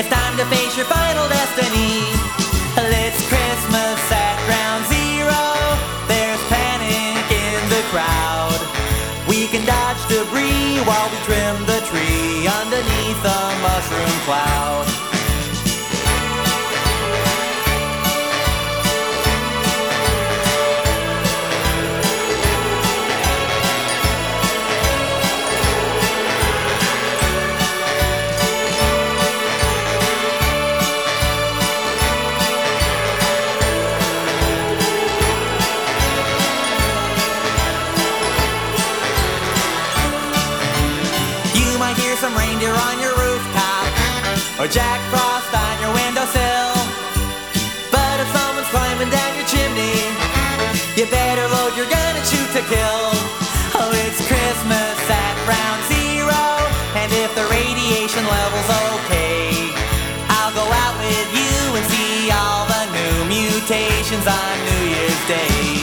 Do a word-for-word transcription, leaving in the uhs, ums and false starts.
It's time to face your final destiny. It's Christmas at Ground Zero. There's panic in the crowd. We can dodge debris while we trim the tree underneath a mushroom cloud. Hear some reindeer on your rooftop, or Jack Frost on your windowsill. But if someone's climbing down your chimney, you better load your gun and shoot to kill. Oh, it's Christmas at Ground Zero, and if the radiation level's okay, I'll go out with you and see all the new mutations on New Year's Day.